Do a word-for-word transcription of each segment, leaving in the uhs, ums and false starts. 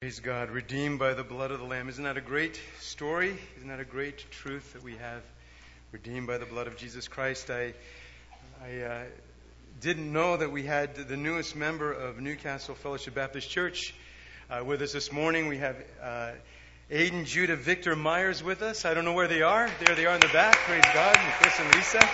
Praise God, redeemed by the blood of the Lamb. Isn't that a great story? Isn't that a great truth that we have? Redeemed by the blood of Jesus Christ. I, I uh, didn't know that we had the newest member of Newcastle Fellowship Baptist Church uh, with us this morning. We have uh, Aiden, Judah, Victor Myers with us. I don't know where they are. There they are in the back. Praise God. And Chris and Lisa.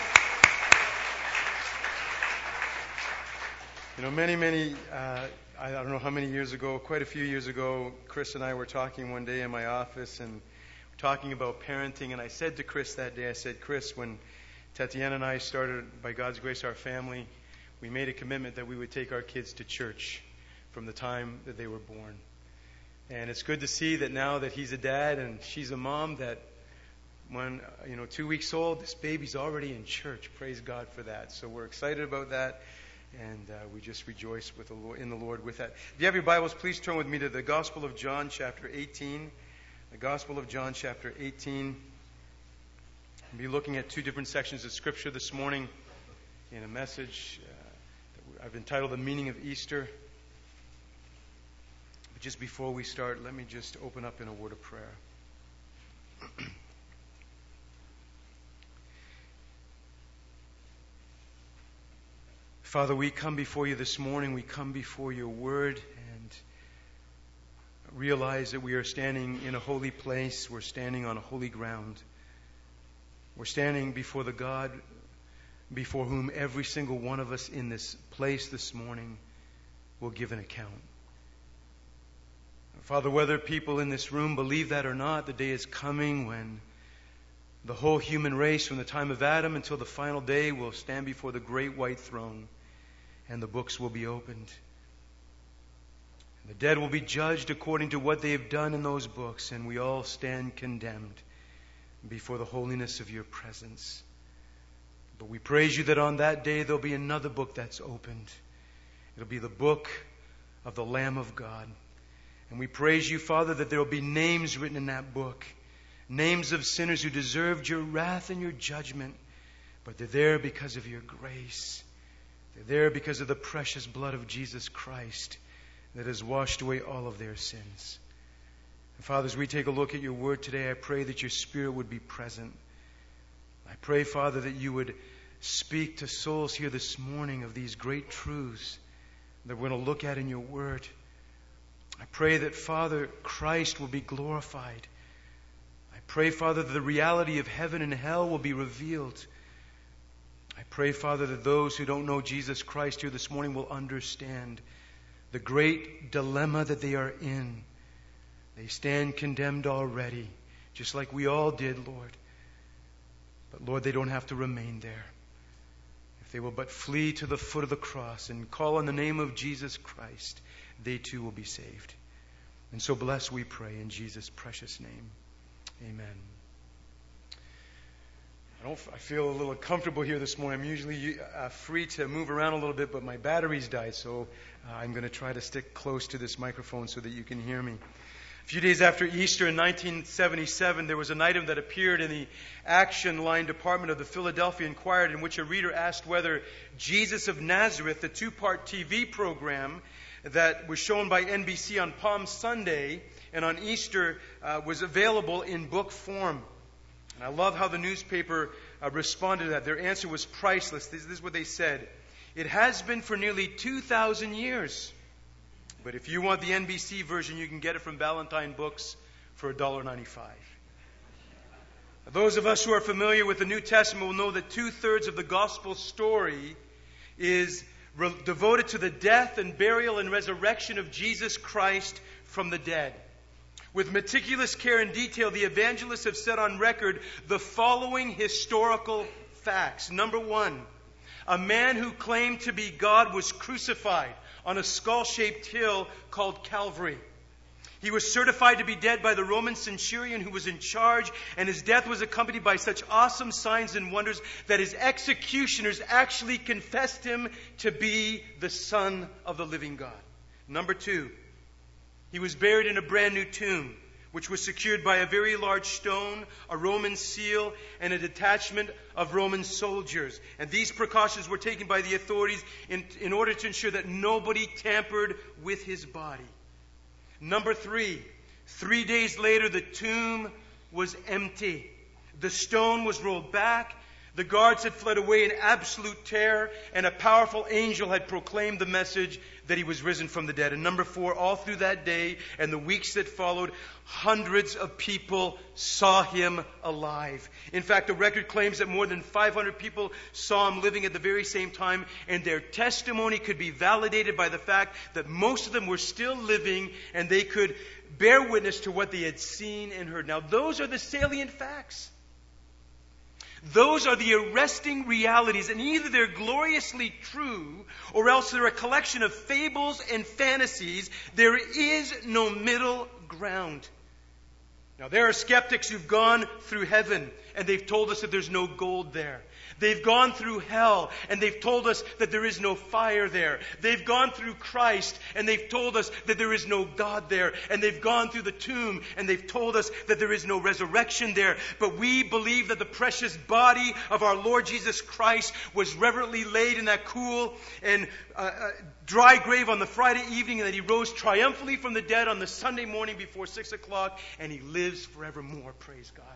You know, many, many... Uh, I don't know how many years ago, quite a few years ago, Chris and I were talking one day in my office and talking about parenting. And I said to Chris that day, I said, Chris, when Tatiana and I started, by God's grace, our family, we made a commitment that we would take our kids to church from the time that they were born. And it's good to see that now that he's a dad and she's a mom, that when, you know, two weeks old, this baby's already in church. Praise God for that. So we're excited about that. And uh, we just rejoice with the Lord, in the Lord with that. If you have your Bibles, please turn with me to the Gospel of John, chapter eighteen. The Gospel of John, chapter eighteen. We'll be looking at two different sections of Scripture this morning in a message uh, that I've entitled The Meaning of Easter. But just before we start, let me just open up in a word of prayer. Father, we come before you this morning. We come before your word and realize that we are standing in a holy place. We're standing on a holy ground. We're standing before the God before whom every single one of us in this place this morning will give an account. Father, whether people in this room believe that or not, the day is coming when the whole human race, from the time of Adam until the final day, will stand before the great white throne. And the books will be opened. And the dead will be judged according to what they have done in those books. And we all stand condemned before the holiness of your presence. But we praise you that on that day there'll be another book that's opened. It'll be the book of the Lamb of God. And we praise you, Father, that there will be names written in that book. Names of sinners who deserved your wrath and your judgment. But they're there because of your grace. They're there because of the precious blood of Jesus Christ that has washed away all of their sins. And Father, as we take a look at your word today, I pray that your Spirit would be present. I pray, Father, that you would speak to souls here this morning of these great truths that we're going to look at in your word. I pray that, Father, Christ will be glorified. I pray, Father, that the reality of heaven and hell will be revealed. I pray, Father, that those who don't know Jesus Christ here this morning will understand the great dilemma that they are in. They stand condemned already, just like we all did, Lord. But, Lord, they don't have to remain there. If they will but flee to the foot of the cross and call on the name of Jesus Christ, they too will be saved. And so bless, we pray, in Jesus' precious name. Amen. I don't. I feel a little comfortable here this morning. I'm usually uh, free to move around a little bit, but my batteries died, so uh, I'm going to try to stick close to this microphone so that you can hear me. A few days after Easter in nineteen seventy-seven, there was an item that appeared in the action line department of the Philadelphia Inquirer in which a reader asked whether Jesus of Nazareth, the two-part T V program that was shown by N B C on Palm Sunday and on Easter, uh, was available in book form. And I love how the newspaper uh, responded to that. Their answer was priceless. This, this is what they said. It has been for nearly two thousand years. But if you want the N B C version, you can get it from Ballantine Books for one dollar ninety-five. Those of us who are familiar with the New Testament will know that two-thirds of the gospel story is re- devoted to the death and burial and resurrection of Jesus Christ from the dead. With meticulous care and detail, the evangelists have set on record the following historical facts. Number one, a man who claimed to be God was crucified on a skull-shaped hill called Calvary. He was certified to be dead by the Roman centurion who was in charge, and his death was accompanied by such awesome signs and wonders that his executioners actually confessed him to be the Son of the living God. Number two, he was buried in a brand new tomb, which was secured by a very large stone, a Roman seal, and a detachment of Roman soldiers. And these precautions were taken by the authorities in, in order to ensure that nobody tampered with his body. Number three, three days later, the tomb was empty. The stone was rolled back. The guards had fled away in absolute terror, and a powerful angel had proclaimed the message that he was risen from the dead. And number four, all through that day and the weeks that followed, hundreds of people saw him alive. In fact, the record claims that more than five hundred people saw him living at the very same time, and their testimony could be validated by the fact that most of them were still living, and they could bear witness to what they had seen and heard. Now, those are the salient facts. Those are the arresting realities, and either they're gloriously true or else they're a collection of fables and fantasies. There is no middle ground. Now, there are skeptics who've gone through heaven and they've told us that there's no gold there. They've gone through hell and they've told us that there is no fire there. They've gone through Christ and they've told us that there is no God there. And they've gone through the tomb and they've told us that there is no resurrection there. But we believe that the precious body of our Lord Jesus Christ was reverently laid in that cool and uh, uh, dry grave on the Friday evening, and that he rose triumphantly from the dead on the Sunday morning before six o'clock, and he lives forevermore. Praise God.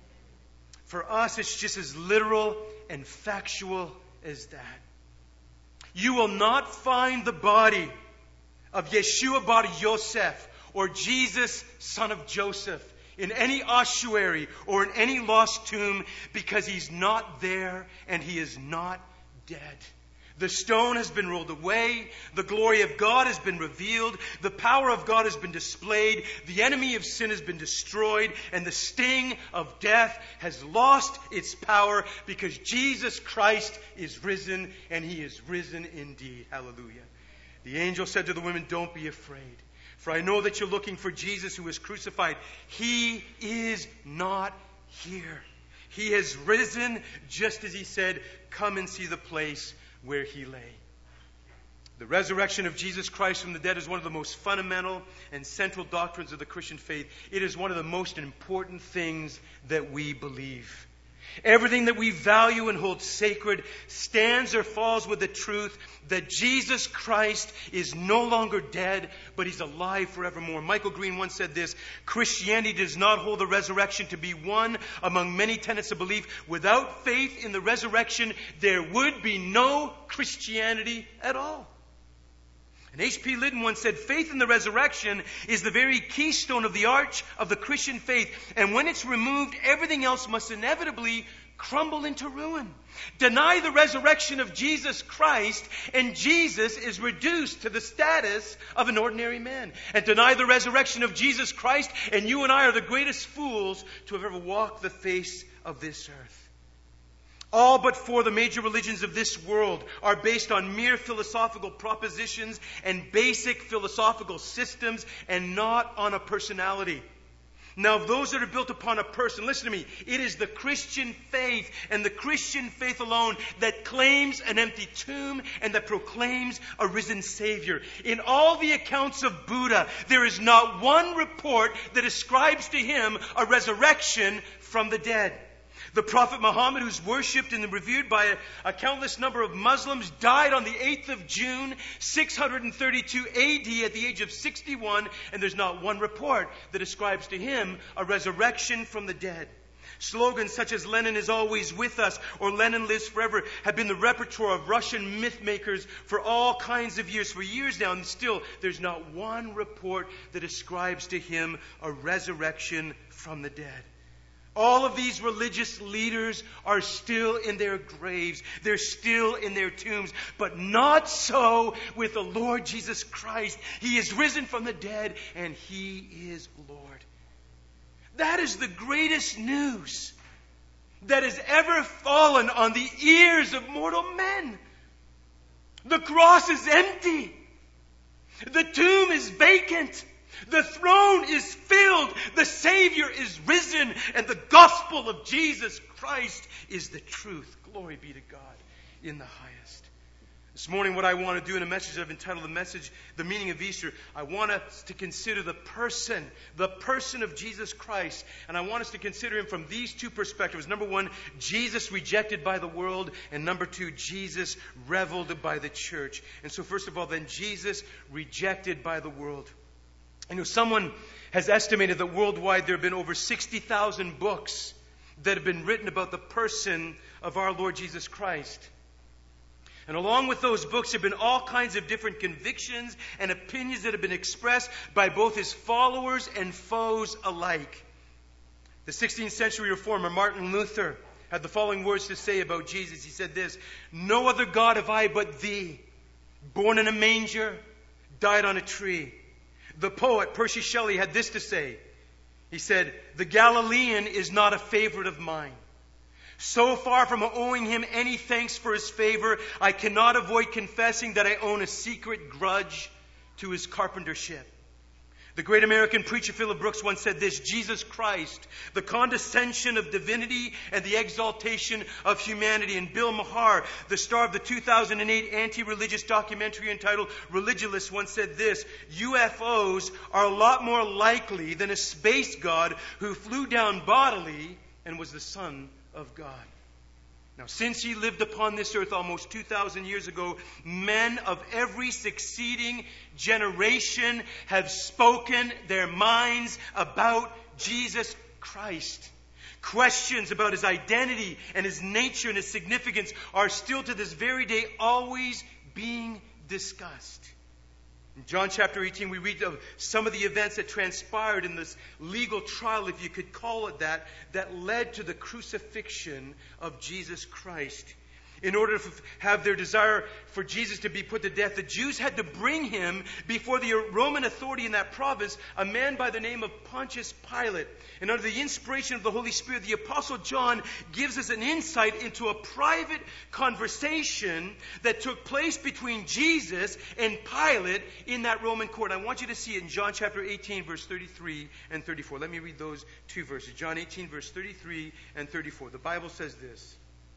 For us, it's just as literal and factual as that. You will not find the body of Yeshua bar Yosef or Jesus, son of Joseph, in any ossuary or in any lost tomb, because he's not there and he is not dead. The stone has been rolled away. The glory of God has been revealed. The power of God has been displayed. The enemy of sin has been destroyed. And the sting of death has lost its power, because Jesus Christ is risen, and he is risen indeed. Hallelujah. The angel said to the women, "Don't be afraid, for I know that you're looking for Jesus who was crucified. He is not here. He has risen just as he said. Come and see the place where he lay." The resurrection of Jesus Christ from the dead is one of the most fundamental and central doctrines of the Christian faith. It is one of the most important things that we believe. Everything that we value and hold sacred stands or falls with the truth that Jesus Christ is no longer dead, but he's alive forevermore. Michael Green once said this: Christianity does not hold the resurrection to be one among many tenets of belief. Without faith in the resurrection, there would be no Christianity at all. And H P Lytton once said, faith in the resurrection is the very keystone of the arch of the Christian faith. And when it's removed, everything else must inevitably crumble into ruin. Deny the resurrection of Jesus Christ, and Jesus is reduced to the status of an ordinary man. And deny the resurrection of Jesus Christ, and you and I are the greatest fools to have ever walked the face of this earth. All but four of the major religions of this world are based on mere philosophical propositions and basic philosophical systems, and not on a personality. Now, those that are built upon a person, listen to me, it is the Christian faith and the Christian faith alone that claims an empty tomb and that proclaims a risen Savior. In all the accounts of Buddha, there is not one report that ascribes to him a resurrection from the dead. The Prophet Muhammad, who's worshipped and revered by a, a countless number of Muslims, died on the eighth of June, six hundred thirty-two A D at the age of sixty-one, and there's not one report that ascribes to him a resurrection from the dead. Slogans such as "Lenin is always with us" or "Lenin lives forever" have been the repertoire of Russian myth makers for all kinds of years, for years now, and still there's not one report that ascribes to him a resurrection from the dead. All of these religious leaders are still in their graves. They're still in their tombs. But not so with the Lord Jesus Christ. He is risen from the dead, and he is Lord. That is the greatest news that has ever fallen on the ears of mortal men. The cross is empty. The tomb is vacant. The throne is filled. The Savior is risen. And the gospel of Jesus Christ is the truth. Glory be to God in the highest. This morning, what I want to do in a message I've entitled the message, The Meaning of Easter, I want us to consider the person, the person of Jesus Christ. And I want us to consider him from these two perspectives. Number one, Jesus rejected by the world. And number two, Jesus reveled by the church. And so first of all, then, Jesus rejected by the world. You know, someone has estimated that worldwide there have been over sixty thousand books that have been written about the person of our Lord Jesus Christ. And along with those books have been all kinds of different convictions and opinions that have been expressed by both his followers and foes alike. The sixteenth century reformer Martin Luther had the following words to say about Jesus. He said this, "No other God have I but thee, born in a manger, died on a tree." The poet Percy Shelley had this to say. He said, "The Galilean is not a favorite of mine. So far from owing him any thanks for his favor, I cannot avoid confessing that I own a secret grudge to his carpentership." The great American preacher Philip Brooks once said this, "Jesus Christ, the condescension of divinity and the exaltation of humanity." And Bill Maher, the star of the two thousand eight anti-religious documentary entitled Religulous, once said this, "U F Os are a lot more likely than a space god who flew down bodily and was the Son of God." Now, since he lived upon this earth almost two thousand years ago, men of every succeeding generation have spoken their minds about Jesus Christ. Questions about his identity and his nature and his significance are still to this very day always being discussed. In John chapter eighteen, we read of some of the events that transpired in this legal trial, if you could call it that, that led to the crucifixion of Jesus Christ. In order to have their desire for Jesus to be put to death, the Jews had to bring him before the Roman authority in that province, a man by the name of Pontius Pilate. And under the inspiration of the Holy Spirit, the Apostle John gives us an insight into a private conversation that took place between Jesus and Pilate in that Roman court. I want you to see it in John chapter eighteen, verse thirty-three and thirty-four. Let me read those two verses. John eighteen, verse thirty-three and thirty-four. The Bible says this.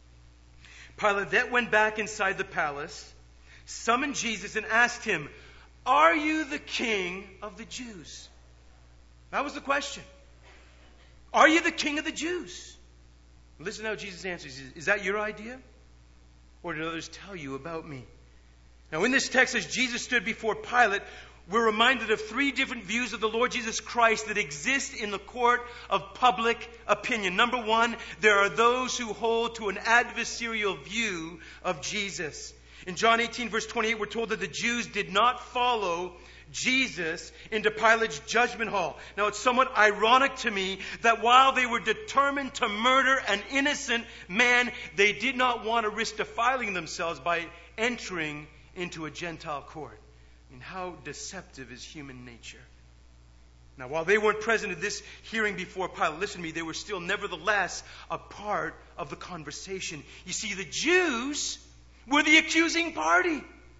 "Pilate then went back inside the palace, summoned Jesus, and asked him, 'Are you the king of the Jews?'" That was the question. "Are you the king of the Jews?" Listen how Jesus answers. "Is that your idea? Or did others tell you about me?" Now in this text, as Jesus stood before Pilate, we're reminded of three different views of the Lord Jesus Christ that exist in the court of public opinion. Number one, there are those who hold to an adversarial view of Jesus. In John eighteen, verse twenty-eight, we're told that the Jews did not follow Jesus into Pilate's judgment hall. Now, it's somewhat ironic to me that while they were determined to murder an innocent man, they did not want to risk defiling themselves by entering into a Gentile court. I mean, how deceptive is human nature? Now, while they weren't present at this hearing before Pilate, listen to me, they were still nevertheless a part of the conversation. You see, the Jews were the accusing party.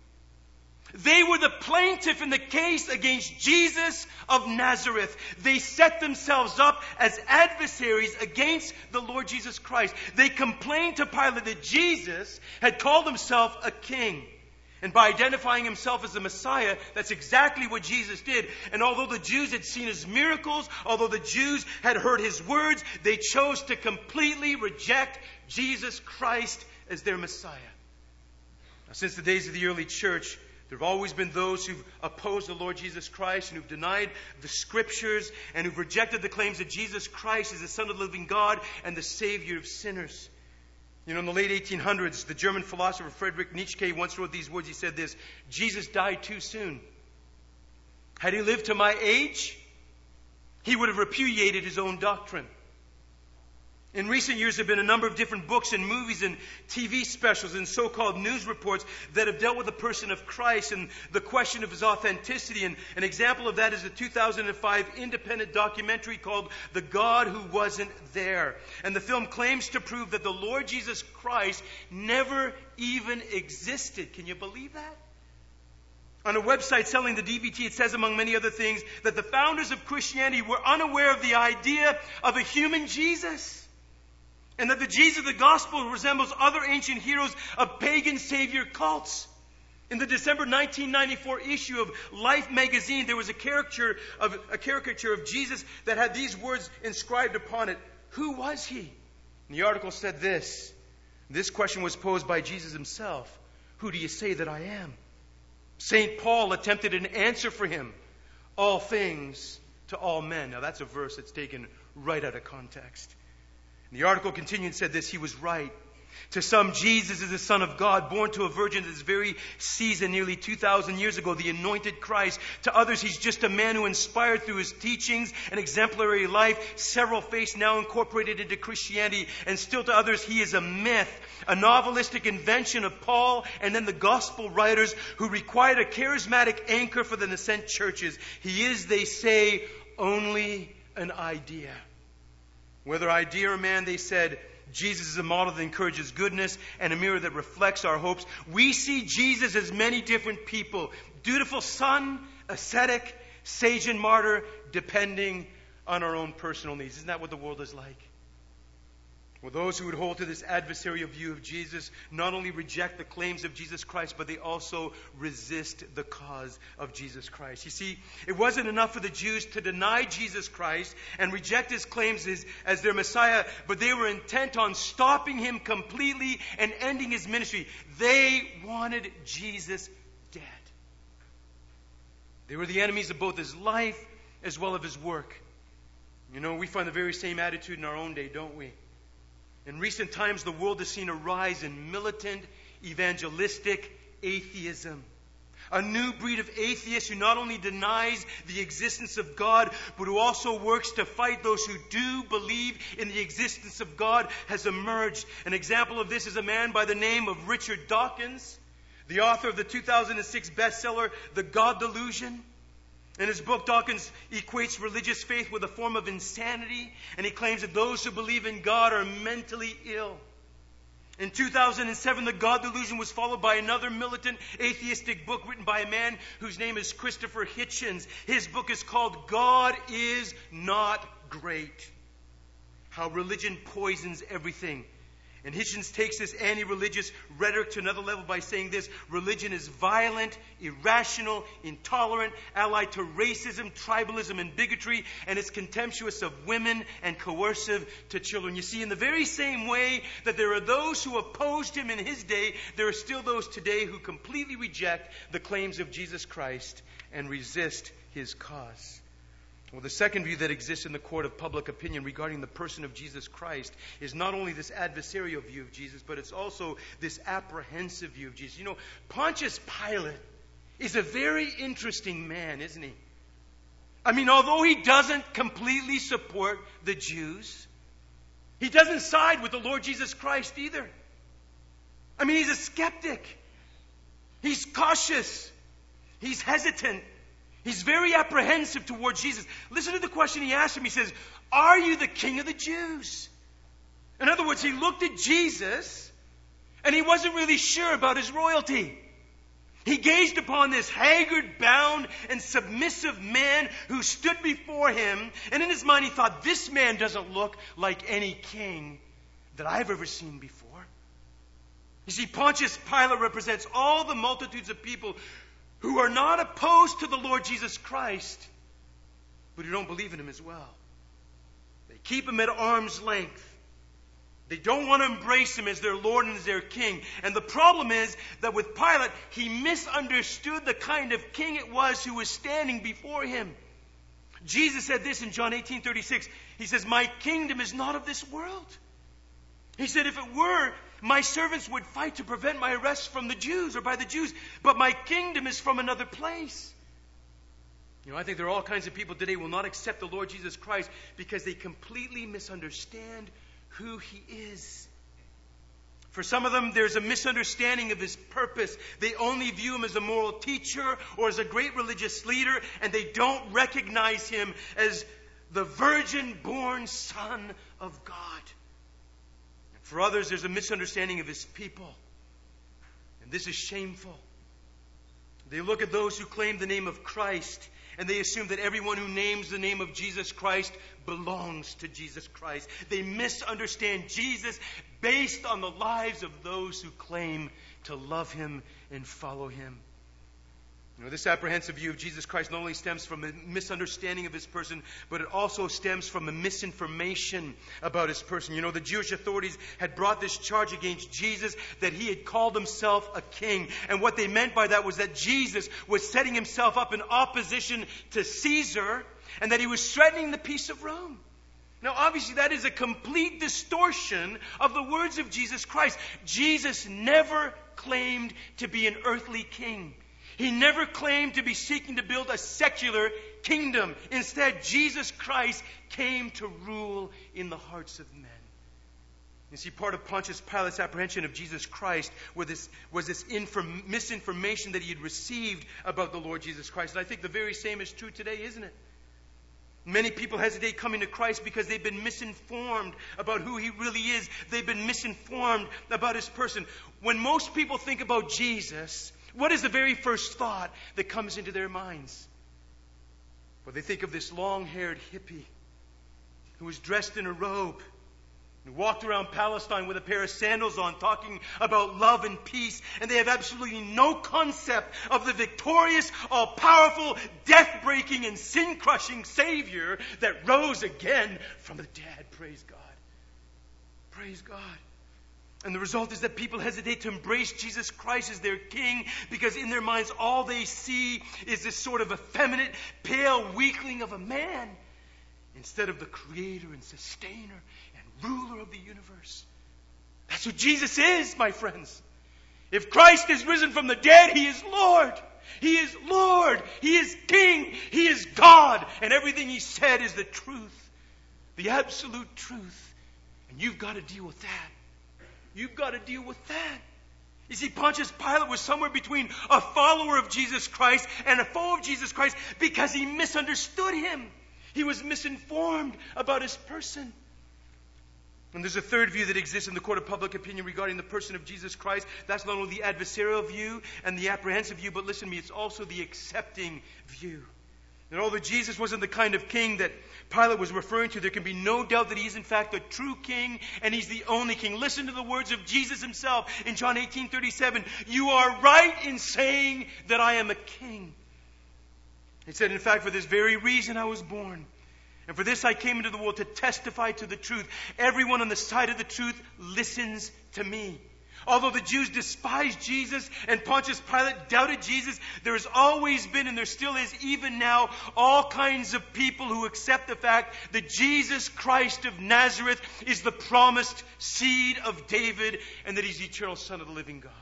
They were the plaintiff in the case against Jesus of Nazareth. They set themselves up as adversaries against the Lord Jesus Christ. They complained to Pilate that Jesus had called himself a king. And by identifying himself as the Messiah, that's exactly what Jesus did. And although the Jews had seen his miracles, although the Jews had heard his words, they chose to completely reject Jesus Christ as their Messiah. Now, since the days of the early church, there have always been those who've opposed the Lord Jesus Christ and who've denied the Scriptures and who've rejected the claims that Jesus Christ is the Son of the living God and the Savior of sinners. You know, in the late eighteen hundreds, the German philosopher Friedrich Nietzsche once wrote these words. He said this, "Jesus died too soon. Had he lived to my age, he would have repudiated his own doctrine." In recent years, there have been a number of different books and movies and T V specials and so-called news reports that have dealt with the person of Christ and the question of his authenticity. And an example of that is the two thousand five independent documentary called The God Who Wasn't There. And the film claims to prove that the Lord Jesus Christ never even existed. Can you believe that? On a website selling the D V D, it says, among many other things, that the founders of Christianity were unaware of the idea of a human Jesus. And that the Jesus of the gospel resembles other ancient heroes of pagan savior cults. In the December nineteen ninety-four issue of Life magazine, there was a caricature of a caricature of Jesus that had these words inscribed upon it. Who was he? And the article said this. This question was posed by Jesus himself. Who do you say that I am? Saint Paul attempted an answer for him. all things to all men. Now that's a verse that's taken right out of context. And the article continued and said this: he was right. To some, Jesus is the Son of God, born to a virgin at this very season nearly two thousand years ago, the anointed Christ. To others, he's just a man who inspired through his teachings and exemplary life several faiths now incorporated into Christianity. And still to others, he is a myth, a novelistic invention of Paul and then the gospel writers who required a charismatic anchor for the nascent churches. He is, they say, only an idea. Whether idea or man, they said, Jesus is a model that encourages goodness and a mirror that reflects our hopes. We see Jesus as many different people. Dutiful son, ascetic, sage and martyr, depending on our own personal needs. Isn't that what the world is like? Well, those who would hold to this adversarial view of Jesus not only reject the claims of Jesus Christ, but they also resist the cause of Jesus Christ. You see, it wasn't enough for the Jews to deny Jesus Christ and reject his claims as, as their Messiah, but they were intent on stopping him completely and ending his ministry. They wanted Jesus dead. They were the enemies of both his life as well as his work. You know, we find the very same attitude in our own day, don't we? In recent times, the world has seen a rise in militant, evangelistic atheism. A new breed of atheists who not only denies the existence of God, but who also works to fight those who do believe in the existence of God has emerged. An example of this is a man by the name of Richard Dawkins, the author of the two thousand six bestseller, The God Delusion. In his book, Dawkins equates religious faith with a form of insanity, and he claims that those who believe in God are mentally ill. In two thousand seven, The God Delusion was followed by another militant atheistic book written by a man whose name is Christopher Hitchens. His book is called God is Not Great: How Religion Poisons Everything. And Hitchens takes this anti-religious rhetoric to another level by saying this: religion is violent, irrational, intolerant, allied to racism, tribalism, and bigotry, and it's contemptuous of women and coercive to children. You see, in the very same way that there are those who opposed him in his day, there are still those today who completely reject the claims of Jesus Christ and resist his cause. Well, the second view that exists in the court of public opinion regarding the person of Jesus Christ is not only this adversarial view of Jesus, but it's also this apprehensive view of Jesus. You know, Pontius Pilate is a very interesting man, isn't he? I mean, although he doesn't completely support the Jews, he doesn't side with the Lord Jesus Christ either. I mean, he's a skeptic. He's cautious. He's hesitant. He's very apprehensive towards Jesus. Listen to the question he asked him. He says, "Are you the King of the Jews?" In other words, he looked at Jesus and he wasn't really sure about his royalty. He gazed upon this haggard, bound, and submissive man who stood before him, and in his mind he thought, this man doesn't look like any king that I've ever seen before. You see, Pontius Pilate represents all the multitudes of people who are not opposed to the Lord Jesus Christ, but who don't believe in him as well. They keep him at arm's length. They don't want to embrace him as their Lord and as their King. And the problem is that with Pilate, he misunderstood the kind of king it was who was standing before him. Jesus said this in John eighteen thirty-six. He says, "My kingdom is not of this world." He said, if it were, my servants would fight to prevent my arrest from the Jews or by the Jews. But my kingdom is from another place. You know, I think there are all kinds of people today who will not accept the Lord Jesus Christ because they completely misunderstand who he is. For some of them, there's a misunderstanding of his purpose. They only view him as a moral teacher or as a great religious leader, and they don't recognize him as the virgin-born Son of God. For others, there's a misunderstanding of his people. And this is shameful. They look at those who claim the name of Christ, and they assume that everyone who names the name of Jesus Christ belongs to Jesus Christ. They misunderstand Jesus based on the lives of those who claim to love him and follow him. You know, this apprehensive view of Jesus Christ not only stems from a misunderstanding of his person, but it also stems from a misinformation about his person. You know, the Jewish authorities had brought this charge against Jesus that he had called himself a king. And what they meant by that was that Jesus was setting himself up in opposition to Caesar and that he was threatening the peace of Rome. Now, obviously, that is a complete distortion of the words of Jesus Christ. Jesus never claimed to be an earthly king. He never claimed to be seeking to build a secular kingdom. Instead, Jesus Christ came to rule in the hearts of men. You see, part of Pontius Pilate's apprehension of Jesus Christ was this, was this inform, misinformation that he had received about the Lord Jesus Christ. And I think the very same is true today, isn't it? Many people hesitate coming to Christ because they've been misinformed about who he really is. They've been misinformed about his person. When most people think about Jesus, what is the very first thought that comes into their minds? Well, they think of this long-haired hippie who was dressed in a robe and walked around Palestine with a pair of sandals on, talking about love and peace. And they have absolutely no concept of the victorious, all-powerful, death-breaking, and sin-crushing Savior that rose again from the dead. Praise God. Praise God. And the result is that people hesitate to embrace Jesus Christ as their king because in their minds all they see is this sort of effeminate, pale weakling of a man instead of the creator and sustainer and ruler of the universe. That's what Jesus is, my friends. If Christ is risen from the dead, he is Lord. He is Lord. He is King. He is God. And everything he said is the truth. The absolute truth. And you've got to deal with that. You've got to deal with that. You see, Pontius Pilate was somewhere between a follower of Jesus Christ and a foe of Jesus Christ because he misunderstood him. He was misinformed about his person. And there's a third view that exists in the court of public opinion regarding the person of Jesus Christ. That's not only the adversarial view and the apprehensive view, but listen to me, it's also the accepting view. And although Jesus wasn't the kind of king that Pilate was referring to, there can be no doubt that he is in fact the true king and he's the only king. Listen to the words of Jesus himself in John eighteen thirty-seven. You are right in saying that I am a king. He said, in fact, for this very reason I was born. And for this I came into the world to testify to the truth. Everyone on the side of the truth listens to me. Although the Jews despised Jesus and Pontius Pilate doubted Jesus, there has always been, and there still is even now, all kinds of people who accept the fact that Jesus Christ of Nazareth is the promised seed of David and that he's the eternal Son of the living God.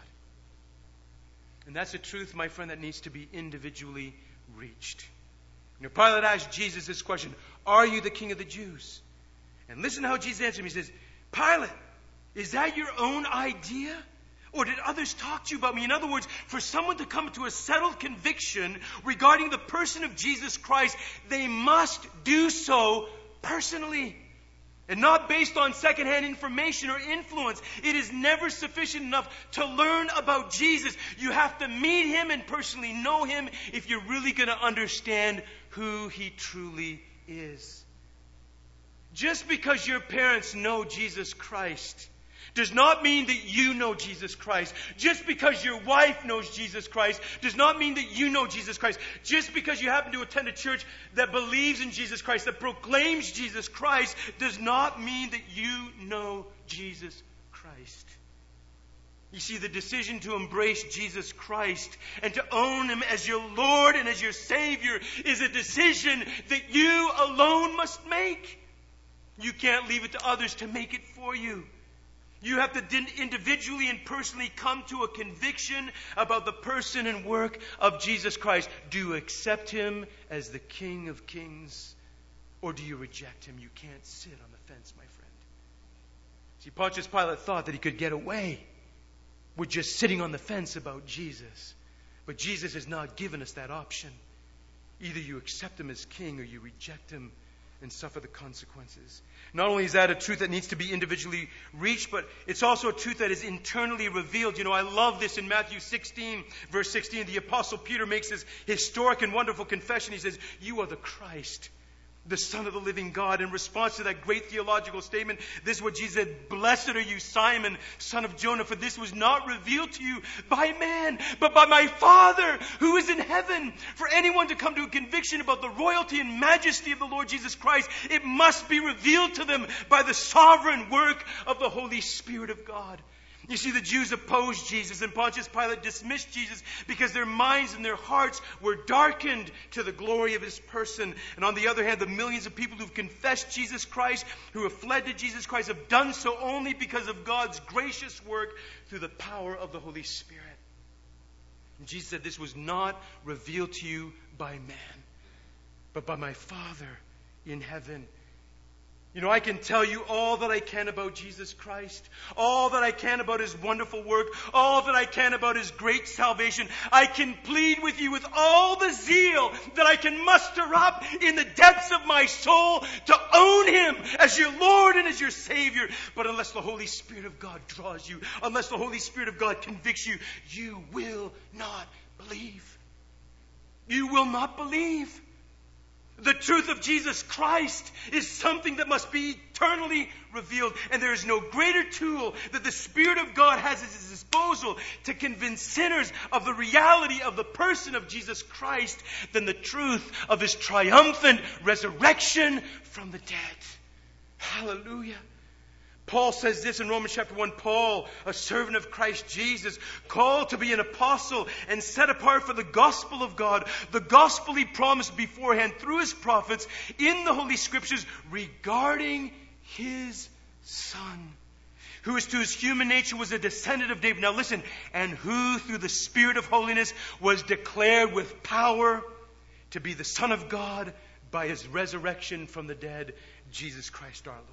And that's a truth, my friend, that needs to be individually reached. You know, Pilate asked Jesus this question, are you the king of the Jews? And listen to how Jesus answered him. He says, Pilate, is that your own idea? Or did others talk to you about me? In other words, for someone to come to a settled conviction regarding the person of Jesus Christ, they must do so personally. And not based on secondhand information or influence. It is never sufficient enough to learn about Jesus. You have to meet him and personally know him if you're really going to understand who he truly is. Just because your parents know Jesus Christ does not mean that you know Jesus Christ. Just because your wife knows Jesus Christ does not mean that you know Jesus Christ. Just because you happen to attend a church that believes in Jesus Christ, that proclaims Jesus Christ, does not mean that you know Jesus Christ. You see, the decision to embrace Jesus Christ and to own him as your Lord and as your Savior is a decision that you alone must make. You can't leave it to others to make it for you. You have to individually and personally come to a conviction about the person and work of Jesus Christ. Do you accept him as the King of Kings, or do you reject him? You can't sit on the fence, my friend. See, Pontius Pilate thought that he could get away with just sitting on the fence about Jesus. But Jesus has not given us that option. Either you accept him as king or you reject him and suffer the consequences. Not only is that a truth that needs to be individually reached, but it's also a truth that is internally revealed. You know, I love this in Matthew sixteen, verse sixteen. The Apostle Peter makes this historic and wonderful confession. He says, you are the Christ, the Son of the living God. In response to that great theological statement, this is what Jesus said, "Blessed are you, Simon, son of Jonah, for this was not revealed to you by man, but by my Father who is in heaven. For anyone to come to a conviction about the royalty and majesty of the Lord Jesus Christ, it must be revealed to them by the sovereign work of the Holy Spirit of God." You see, the Jews opposed Jesus, and Pontius Pilate dismissed Jesus because their minds and their hearts were darkened to the glory of his person. And on the other hand, the millions of people who've confessed Jesus Christ, who have fled to Jesus Christ, have done so only because of God's gracious work through the power of the Holy Spirit. And Jesus said, "This was not revealed to you by man, but by my Father in heaven." You know, I can tell you all that I can about Jesus Christ, all that I can about His wonderful work, all that I can about His great salvation. I can plead with you with all the zeal that I can muster up in the depths of my soul to own Him as your Lord and as your Savior. But unless the Holy Spirit of God draws you, unless the Holy Spirit of God convicts you, you will not believe. You will not believe. The truth of Jesus Christ is something that must be eternally revealed. And there is no greater tool that the Spirit of God has at His disposal to convince sinners of the reality of the person of Jesus Christ than the truth of His triumphant resurrection from the dead. Hallelujah. Paul says this in Romans chapter one, Paul, a servant of Christ Jesus, called to be an apostle and set apart for the gospel of God, the gospel He promised beforehand through His prophets in the Holy Scriptures regarding His Son, who is to His human nature was a descendant of David. Now listen, and who through the Spirit of holiness was declared with power to be the Son of God by His resurrection from the dead, Jesus Christ our Lord.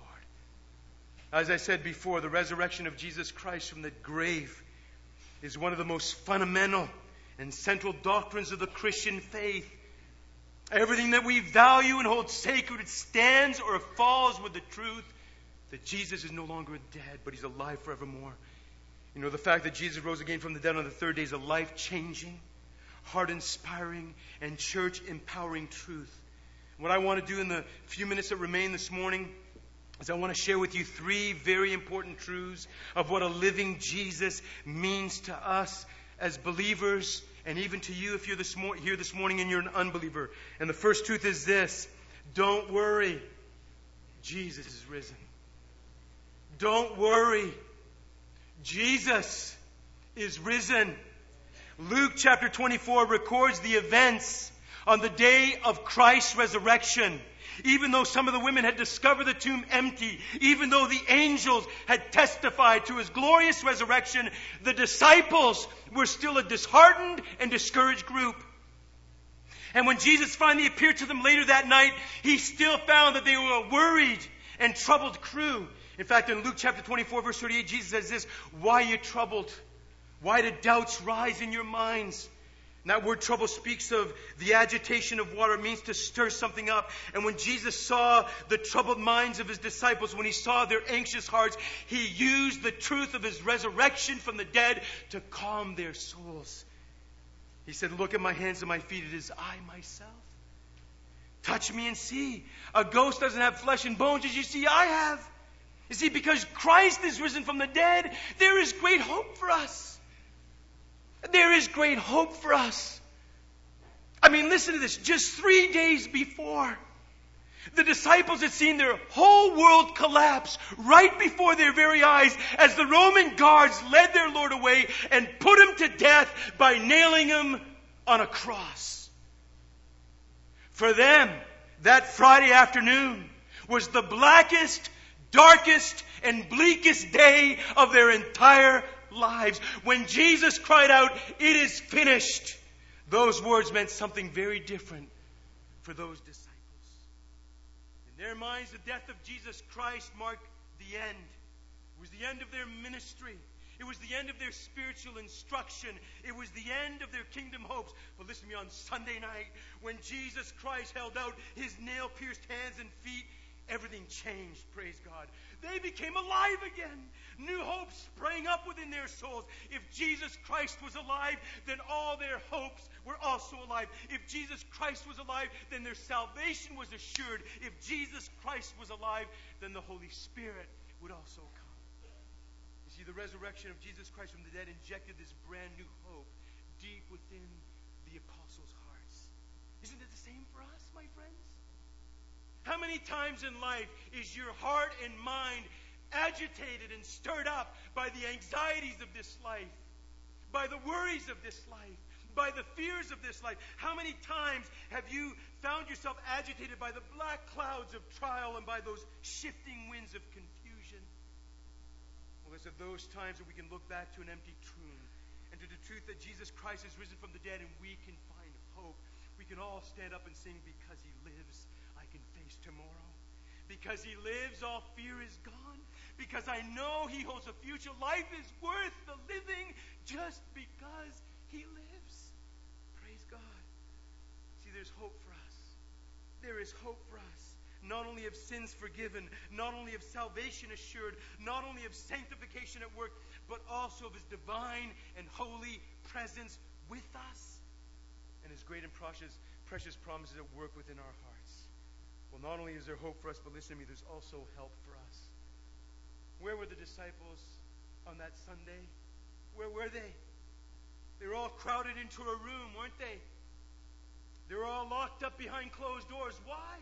As I said before, the resurrection of Jesus Christ from the grave is one of the most fundamental and central doctrines of the Christian faith. Everything that we value and hold sacred, it stands or falls with the truth that Jesus is no longer dead, but He's alive forevermore. You know, the fact that Jesus rose again from the dead on the third day is a life-changing, heart-inspiring, and church-empowering truth. What I want to do in the few minutes that remain this morning is I want to share with you three very important truths of what a living Jesus means to us as believers, and even to you if you're this mor- here this morning and you're an unbeliever. And the first truth is this: don't worry, Jesus is risen. Don't worry, Jesus is risen. Luke chapter twenty-four records the events on the day of Christ's resurrection. Even though some of the women had discovered the tomb empty, even though the angels had testified to His glorious resurrection, the disciples were still a disheartened and discouraged group. And when Jesus finally appeared to them later that night, He still found that they were a worried and troubled crew. In fact, in Luke chapter twenty-four, verse thirty-eight, Jesus says this: "Why are you troubled? Why do doubts rise in your minds?" And that word trouble speaks of the agitation of water. It means to stir something up. And when Jesus saw the troubled minds of His disciples, when He saw their anxious hearts, He used the truth of His resurrection from the dead to calm their souls. He said, "Look at my hands and my feet. It is I myself. Touch me and see. A ghost doesn't have flesh and bones as you see I have." You see, because Christ is risen from the dead, there is great hope for us. There is great hope for us. I mean, listen to this. Just three days before, the disciples had seen their whole world collapse right before their very eyes as the Roman guards led their Lord away and put Him to death by nailing Him on a cross. For them, that Friday afternoon was the blackest, darkest, and bleakest day of their entire lives. When Jesus cried out, "It is finished," those words meant something very different for those disciples. In their minds, the death of Jesus Christ marked the end. It was the end of their ministry. It was the end of their spiritual instruction. It was the end of their kingdom hopes. But listen to me, on Sunday night, when Jesus Christ held out His nail-pierced hands and feet everything changed, praise God. They became alive again. New hope sprang up within their souls. If Jesus Christ was alive, then all their hopes were also alive. If Jesus Christ was alive, then their salvation was assured. If Jesus Christ was alive, then the Holy Spirit would also come. You see, the resurrection of Jesus Christ from the dead injected this brand new hope deep within the apostles' hearts. Isn't it the same for us, my friends? How many times in life is your heart and mind agitated and stirred up by the anxieties of this life, by the worries of this life, by the fears of this life? How many times have you found yourself agitated by the black clouds of trial and by those shifting winds of confusion? Well, it's at those times that we can look back to an empty tomb and to the truth that Jesus Christ is risen from the dead, and we can find hope. We can all stand up and sing, because He lives, I can face tomorrow. Because He lives, all fear is gone. Because I know He holds a future. Life is worth the living just because He lives. Praise God. See, there's hope for us. There is hope for us. Not only of sins forgiven, not only of salvation assured, not only of sanctification at work, but also of His divine and holy presence with us, and His great and precious, precious promises at work within our hearts. Well, not only is there hope for us, but listen to me, there's also help for us. Where were the disciples on that Sunday? Where were they? They were all crowded into a room, weren't they? They were all locked up behind closed doors. Why?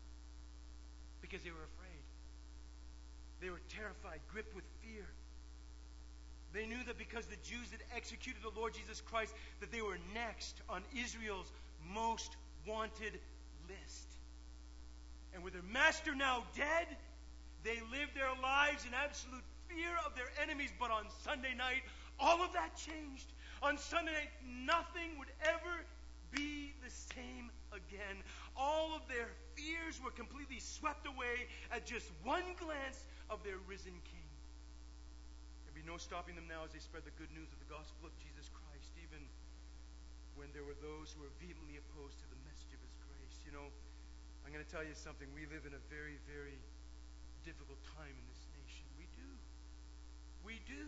Because they were afraid. They were terrified, gripped with fear. They knew that because the Jews had executed the Lord Jesus Christ, that they were next on Israel's most wanted list. And with their master now dead, they lived their lives in absolute fear of their enemies. But on Sunday night, all of that changed. On Sunday night, nothing would ever be the same again. All of their fears were completely swept away at just one glance of their risen King. There'd be no stopping them now as they spread the good news of the gospel of Jesus Christ, even when there were those who were vehemently opposed to the message of His grace. You know, I'm going to tell you something. We live in a very, very difficult time in this nation. We do. We do.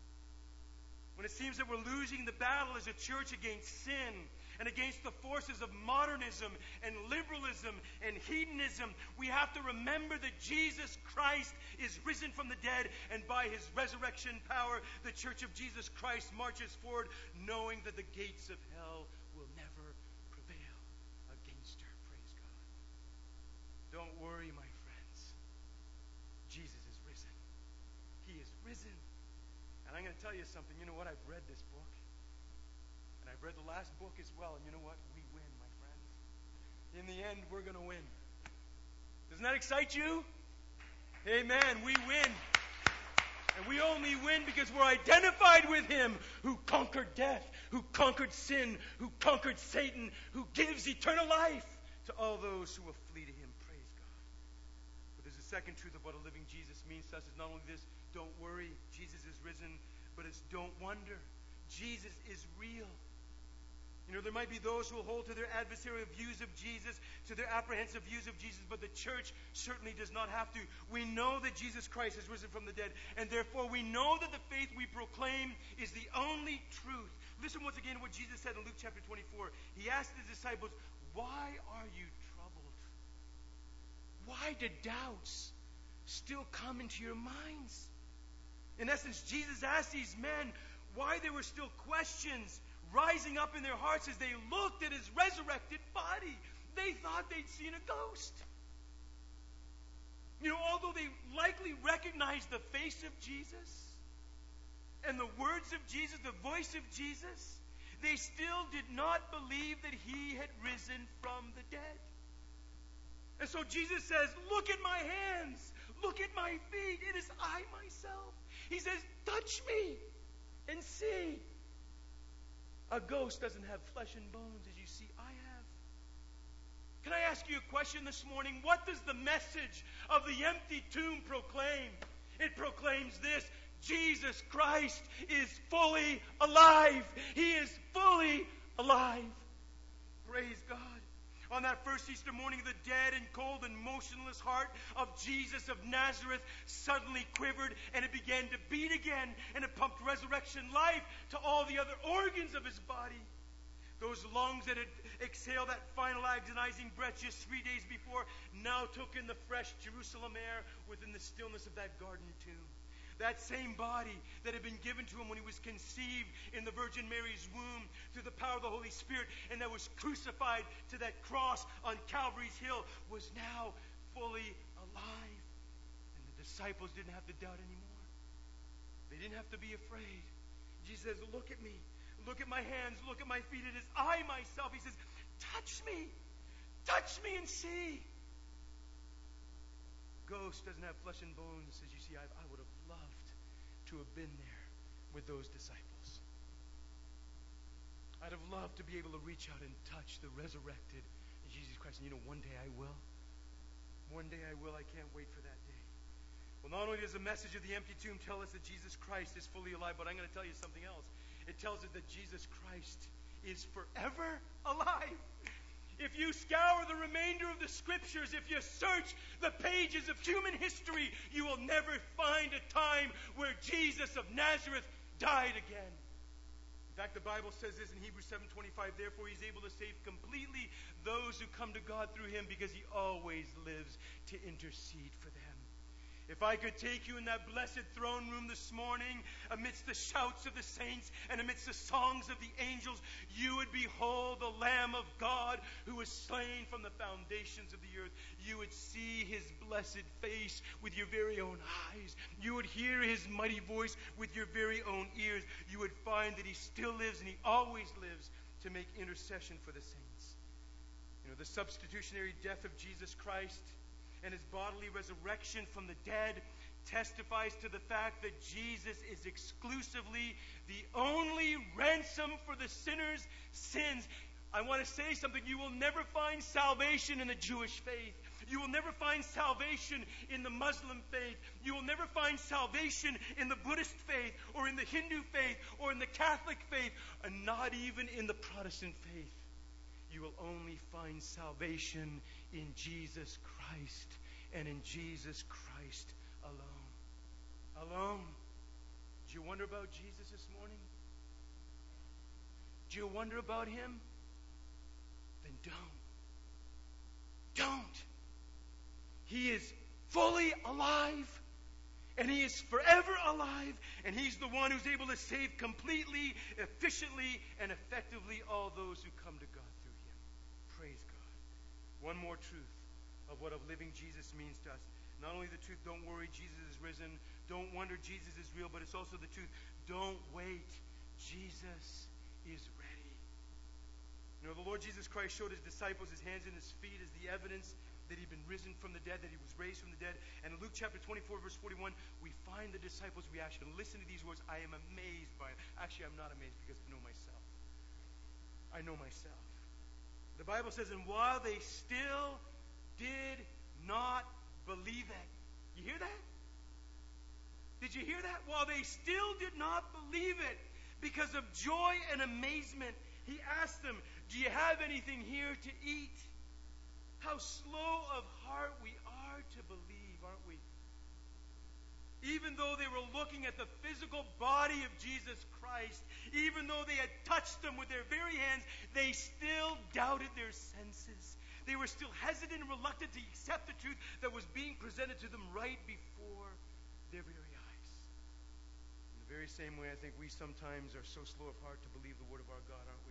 When it seems that we're losing the battle as a church against sin and against the forces of modernism and liberalism and hedonism, we have to remember that Jesus Christ is risen from the dead, and by His resurrection power, the Church of Jesus Christ marches forward, knowing that the gates of hell will never prevail against her. Praise God. Don't worry, my friends. Jesus is risen. He is risen. And I'm going to tell you something. You know what? I've read this book. And I've read the last book as well. And you know what? We win, my friends. In the end, we're going to win. Doesn't that excite you? Amen. We win. And we only win because we're identified with Him who conquered death, who conquered sin, who conquered Satan, who gives eternal life to all those who will flee to Him. Praise God. But there's a second truth of what a living Jesus means to us. Is not only this, don't worry, Jesus is risen, but it's don't wonder. Jesus is real. You know, there might be those who will hold to their adversarial views of Jesus, to their apprehensive views of Jesus, but the church certainly does not have to. We know that Jesus Christ has risen from the dead, and therefore we know that the faith we proclaim is the only truth. Listen once again to what Jesus said in Luke chapter twenty-four. He asked His disciples, "Why are you troubled? Why do doubts still come into your minds?" In essence, Jesus asked these men why there were still questions rising up in their hearts as they looked at His resurrected body. They thought they'd seen a ghost. You know, although they likely recognized the face of Jesus and the words of Jesus, the voice of Jesus, they still did not believe that He had risen from the dead. And so Jesus says, "Look at my hands. Look at my feet. It is I myself." He says, "Touch me and see." A ghost doesn't have flesh and bones as you see I have. Can I ask you a question this morning? What does the message of the empty tomb proclaim? It proclaims this: Jesus Christ is fully alive. He is fully alive. Praise God. On that first Easter morning, the dead and cold and motionless heart of Jesus of Nazareth suddenly quivered, and it began to beat again, and it pumped resurrection life to all the other organs of his body. Those lungs that had exhaled that final agonizing breath just three days before now took in the fresh Jerusalem air within the stillness of that garden tomb. That same body that had been given to him when he was conceived in the Virgin Mary's womb through the power of the Holy Spirit, and that was crucified to that cross on Calvary's hill, was now fully alive. And the disciples didn't have to doubt anymore. They didn't have to be afraid. Jesus says, look at me. Look at my hands. Look at my feet. It is I myself. He says, touch me. Touch me and see. Ghost doesn't have flesh and bones. As you see, I, I would have loved to have been there with those disciples. I'd have loved to be able to reach out and touch the resurrected Jesus Christ. And you know, one day I will. One day I will. I can't wait for that day. Well, not only does the message of the empty tomb tell us that Jesus Christ is fully alive, but I'm going to tell you something else. It tells us that Jesus Christ is forever alive. If you scour the remainder of the Scriptures, if you search the pages of human history, you will never find a time where Jesus of Nazareth died again. In fact, the Bible says this in Hebrews seven twenty-five, therefore he's able to save completely those who come to God through him, because he always lives to intercede for them. If I could take you in that blessed throne room this morning, amidst the shouts of the saints and amidst the songs of the angels, you would behold the Lamb of God who was slain from the foundations of the earth. You would see his blessed face with your very own eyes. You would hear his mighty voice with your very own ears. You would find that he still lives, and he always lives, to make intercession for the saints. You know, the substitutionary death of Jesus Christ and his bodily resurrection from the dead testifies to the fact that Jesus is exclusively the only ransom for the sinner's sins. I want to say something. You will never find salvation in the Jewish faith. You will never find salvation in the Muslim faith. You will never find salvation in the Buddhist faith or in the Hindu faith or in the Catholic faith, and not even in the Protestant faith. You will only find salvation in Jesus Christ, and in Jesus Christ alone. Alone. Do you wonder about Jesus this morning? Do you wonder about him? Then don't. Don't. He is fully alive, and he is forever alive, and he's the one who's able to save completely, efficiently, and effectively all those who come to God through him. Praise God. One more truth of what a living Jesus means to us. Not only the truth, don't worry, Jesus is risen. Don't wonder, Jesus is real, but it's also the truth. Don't wait. Jesus is ready. You know, the Lord Jesus Christ showed his disciples his hands and his feet as the evidence that he'd been risen from the dead, that he was raised from the dead. And in Luke chapter twenty-four, verse forty-one, we find the disciples' reaction. Listen to these words. I am amazed by it. Actually, I'm not amazed, because I know myself. I know myself. The Bible says, and while they still did not believe it. You hear that? Did you hear that? While they still did not believe it, because of joy and amazement, he asked them, do you have anything here to eat? How slow of heart we are to believe, aren't we? Even though they were looking at the physical body of Jesus Christ, even though they had touched him with their very hands, they still doubted their senses. They were still hesitant and reluctant to accept the truth that was being presented to them right before their very eyes. In the very same way, I think we sometimes are so slow of heart to believe the word of our God, aren't we?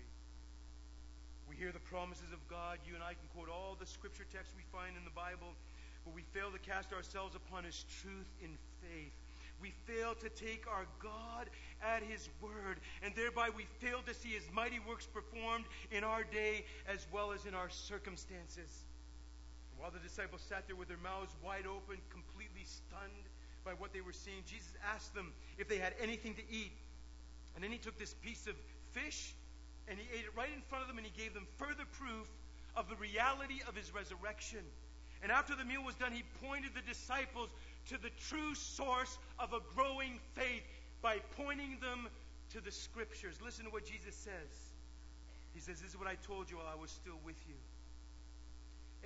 We hear the promises of God. You and I can quote all the scripture texts we find in the Bible, but we fail to cast ourselves upon his truth in faith. We fail to take our God at his word, and thereby we fail to see his mighty works performed in our day as well as in our circumstances. And while the disciples sat there with their mouths wide open, completely stunned by what they were seeing, Jesus asked them if they had anything to eat. And then he took this piece of fish and he ate it right in front of them, and he gave them further proof of the reality of his resurrection. And after the meal was done, he pointed the disciples to the true source of a growing faith by pointing them to the scriptures. Listen to what Jesus says. He says, this is what I told you while I was still with you.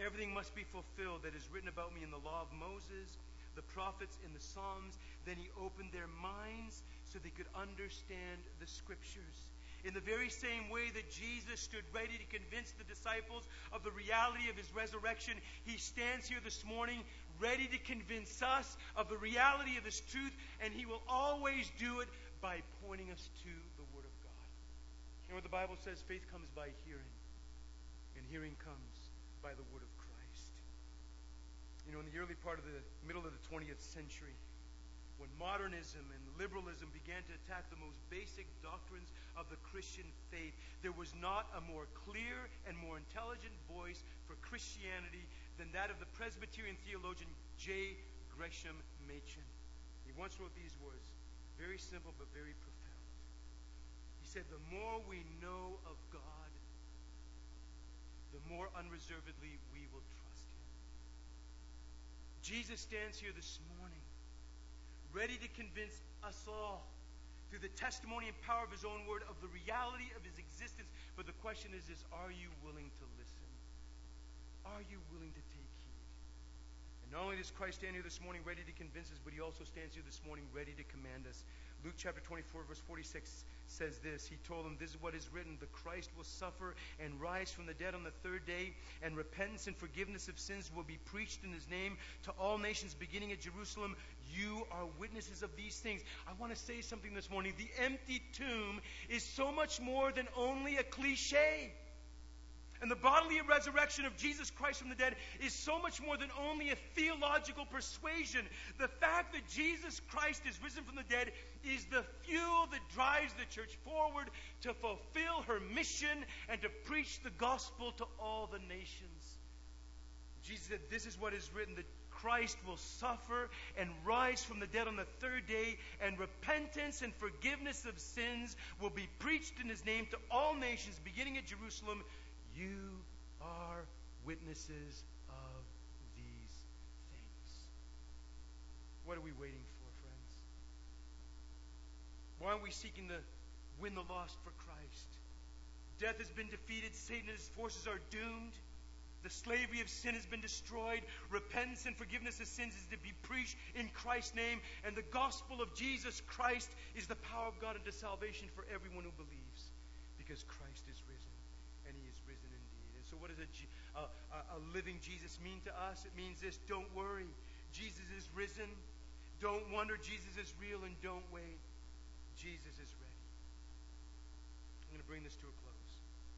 everything must be fulfilled that is written about me in the law of Moses, the prophets, and the Psalms. Then he opened their minds so they could understand the Scriptures. In the very same way that Jesus stood ready to convince the disciples of the reality of his resurrection, he stands here this morning ready to convince us of the reality of his truth, and he will always do it by pointing us to the Word of God. You know what the Bible says? Faith comes by hearing, and hearing comes by the Word of Christ. You know, in the early part of the middle of the twentieth century, when modernism and liberalism began to attack the most basic doctrines of the Christian faith, there was not a more clear and more intelligent voice for Christianity than that of the Presbyterian theologian J. Gresham Machen. He once wrote these words, very simple but very profound. He said, "The more we know of God, the more unreservedly we will trust Him." Jesus stands here this morning ready to convince us all through the testimony and power of his own word of the reality of his existence. But the question is this: are you willing to listen? Are you willing to take heed? And not only does Christ stand here this morning ready to convince us, but he also stands here this morning ready to command us. Luke chapter twenty-four, verse forty-six says this. He told them, "This is what is written, the Christ will suffer and rise from the dead on the third day, and repentance and forgiveness of sins will be preached in his name to all nations, beginning at Jerusalem. You are witnesses of these things." I want to say something this morning. The empty tomb is so much more than only a cliche. And the bodily resurrection of Jesus Christ from the dead is so much more than only a theological persuasion. The fact that Jesus Christ is risen from the dead is the fuel that drives the church forward to fulfill her mission and to preach the gospel to all the nations. Jesus said, "This is what is written, that Christ will suffer and rise from the dead on the third day, and repentance and forgiveness of sins will be preached in his name to all nations, beginning at Jerusalem. You are witnesses of these things." What are we waiting for, friends? Why aren't we seeking to win the lost for Christ? Death has been defeated. Satan and his forces are doomed. The slavery of sin has been destroyed. Repentance and forgiveness of sins is to be preached in Christ's name. And the gospel of Jesus Christ is the power of God unto salvation for everyone who believes. Because Christ is risen. And he is risen indeed. And so what does a, a, a living Jesus mean to us? It means this: don't worry. Jesus is risen. Don't wonder. Jesus is real. And don't wait. Jesus is ready. I'm going to bring this to a close.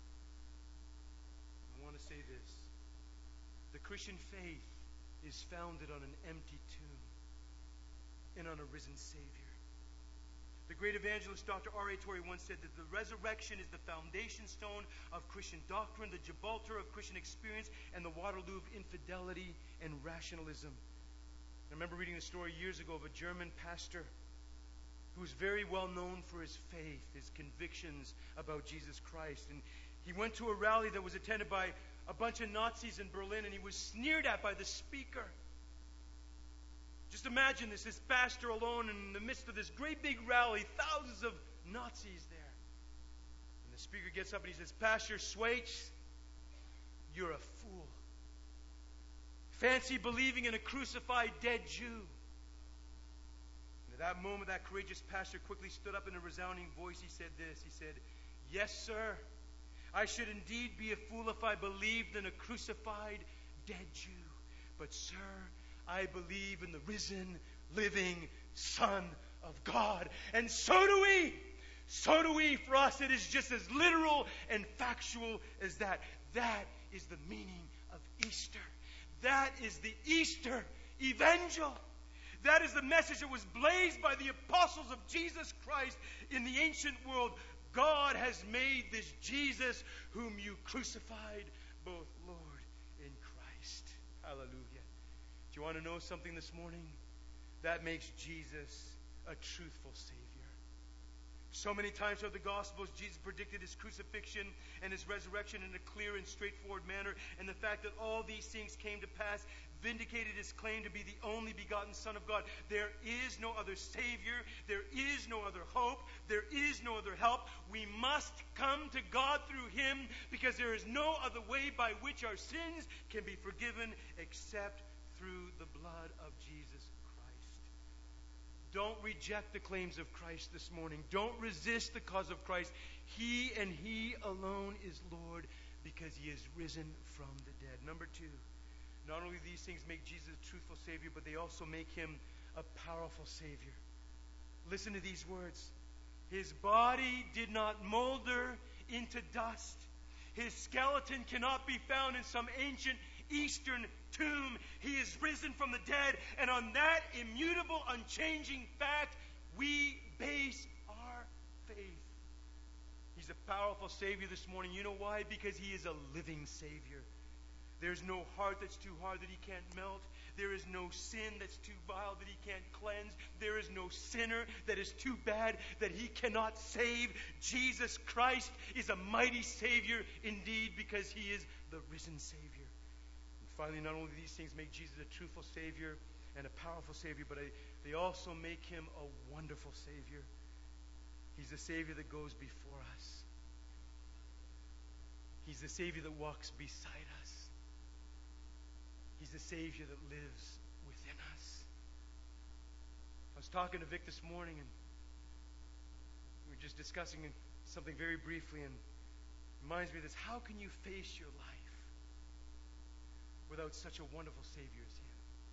I want to say this. The Christian faith is founded on an empty tomb and on a risen Savior. The great evangelist Doctor R A Torrey once said that the resurrection is the foundation stone of Christian doctrine, the Gibraltar of Christian experience, and the Waterloo of infidelity and rationalism. I remember reading a story years ago of a German pastor who was very well known for his faith, his convictions about Jesus Christ. And he went to a rally that was attended by a bunch of Nazis in Berlin, and he was sneered at by the speaker. Just imagine this, this pastor alone in the midst of this great big rally, thousands of Nazis there. And the speaker gets up and he says, "Pastor Schweitz, you're a fool. Fancy believing in a crucified dead Jew." And at that moment, that courageous pastor quickly stood up in a resounding voice. He said this, he said, "Yes, sir, I should indeed be a fool if I believed in a crucified dead Jew. But, sir, I believe in the risen, living Son of God." And so do we. So do we. For us, it is just as literal and factual as that. That is the meaning of Easter. That is the Easter Evangel. That is the message that was blazed by the apostles of Jesus Christ in the ancient world. God has made this Jesus whom you crucified, both Lord and Christ. Hallelujah. Do you want to know something this morning? That makes Jesus a truthful Savior. So many times throughout the Gospels, Jesus predicted his crucifixion and his resurrection in a clear and straightforward manner. And the fact that all these things came to pass, vindicated his claim to be the only begotten Son of God. There is no other Savior. There is no other hope. There is no other help. We must come to God through him, because there is no other way by which our sins can be forgiven except through the blood of Jesus Christ. Don't reject the claims of Christ this morning. Don't resist the cause of Christ. He and he alone is Lord, because he is risen from the dead. Number two, not only these things make Jesus a truthful Savior, but they also make him a powerful Savior. Listen to these words. His body did not molder into dust. His skeleton cannot be found in some ancient Eastern tomb. He is risen from the dead, and on that immutable, unchanging fact, we base our faith. He's a powerful Savior this morning. You know why? Because he is a living Savior. There's no heart that's too hard that he can't melt. There is no sin that's too vile that he can't cleanse. There is no sinner that is too bad that he cannot save. Jesus Christ is a mighty Savior indeed, because he is the risen Savior. And finally, not only do these things make Jesus a truthful Savior and a powerful Savior, but they also make him a wonderful Savior. He's the Savior that goes before us. He's the Savior that walks beside us. He's the Savior that lives within us. I was talking to Vic this morning, and we were just discussing something very briefly, and it reminds me of this. How can you face your life without such a wonderful Savior as him?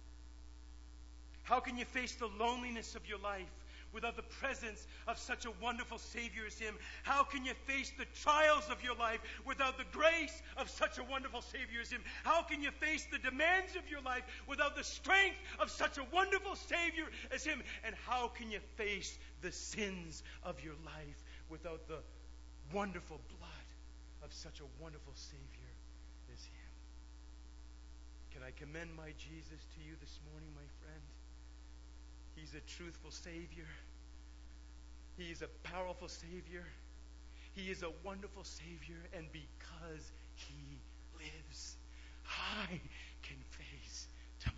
How can you face the loneliness of your life without the presence of such a wonderful Savior as him? How can you face the trials of your life without the grace of such a wonderful Savior as him? How can you face the demands of your life without the strength of such a wonderful Savior as him? And how can you face the sins of your life without the wonderful blood of such a wonderful Savior as him? Can I commend my Jesus to you this morning, my friend? He's a truthful Savior. He is a powerful Savior. He is a wonderful Savior. And because he lives, I can face tomorrow.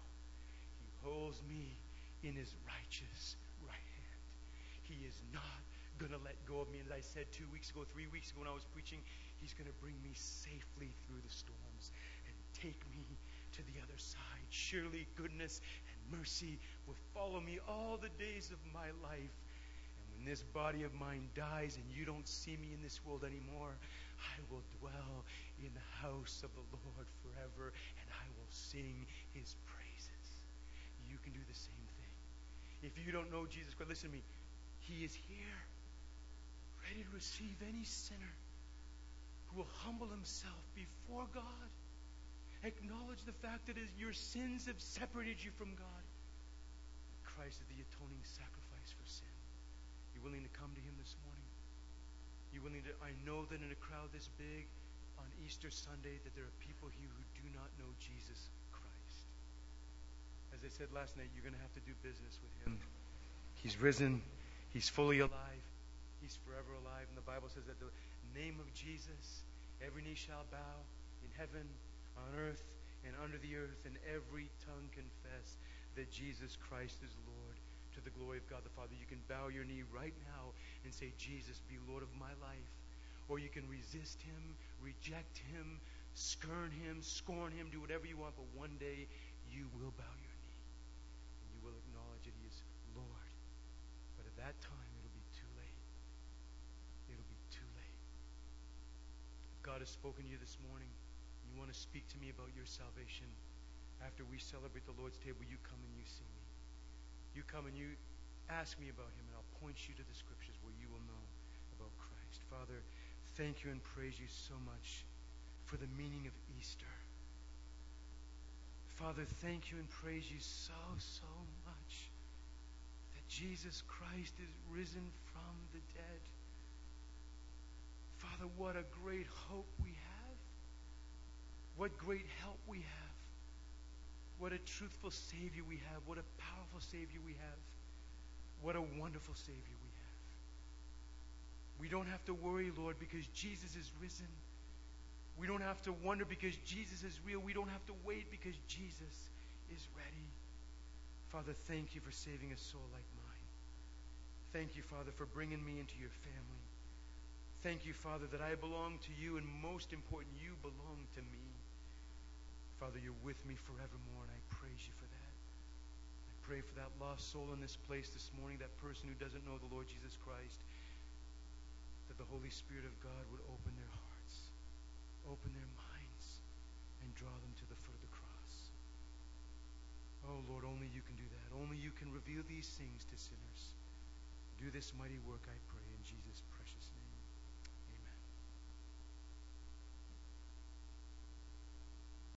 He holds me in his righteous right hand. He is not going to let go of me. As I said two weeks ago, three weeks ago when I was preaching, he's going to bring me safely through the storms and take me to the other side. Surely goodness and mercy will follow me all the days of my life. And when this body of mine dies and you don't see me in this world anymore, I will dwell in the house of the Lord forever, and I will sing his praises. You can do the same thing. If you don't know Jesus Christ, listen to me. He is here, ready to receive any sinner who will humble himself before God. Acknowledge the fact that your sins have separated you from God. Christ is the atoning sacrifice for sin. You willing to come to him this morning? You willing to? I know that in a crowd this big on Easter Sunday that there are people here who do not know Jesus Christ. As I said last night, you're going to have to do business with him. He's risen. He's fully alive. He's forever alive. And the Bible says that the name of Jesus, every knee shall bow in heaven, on earth, and under the earth, and every tongue confess that Jesus Christ is Lord, to the glory of God the Father. You can bow your knee right now and say, Jesus, be Lord of my life. Or you can resist him, reject him, spurn him, scorn him, do whatever you want, but one day you will bow your knee and you will acknowledge that he is Lord. But at that time, it'll be too late. It'll be too late. If God has spoken to you this morning, you want to speak to me about your salvation, after we celebrate the Lord's table, you come and you see me. You come and you ask me about him, and I'll point you to the scriptures where you will know about Christ. Father, thank you and praise you so much for the meaning of Easter. Father, thank you and praise you so, so much that Jesus Christ is risen from the dead. Father, what a great hope we have. What great help we have. What a truthful Savior we have. What a powerful Savior we have. What a wonderful Savior we have. We don't have to worry, Lord, because Jesus is risen. We don't have to wonder because Jesus is real. We don't have to wait because Jesus is ready. Father, thank you for saving a soul like mine. Thank you, Father, for bringing me into your family. Thank you, Father, that I belong to you, and most important, you belong to me. Father, you're with me forevermore, and I praise you for that. I pray for that lost soul in this place this morning, that person who doesn't know the Lord Jesus Christ, that the Holy Spirit of God would open their hearts, open their minds, and draw them to the foot of the cross. Oh, Lord, only you can do that. Only you can reveal these things to sinners. Do this mighty work, I pray, in Jesus' name.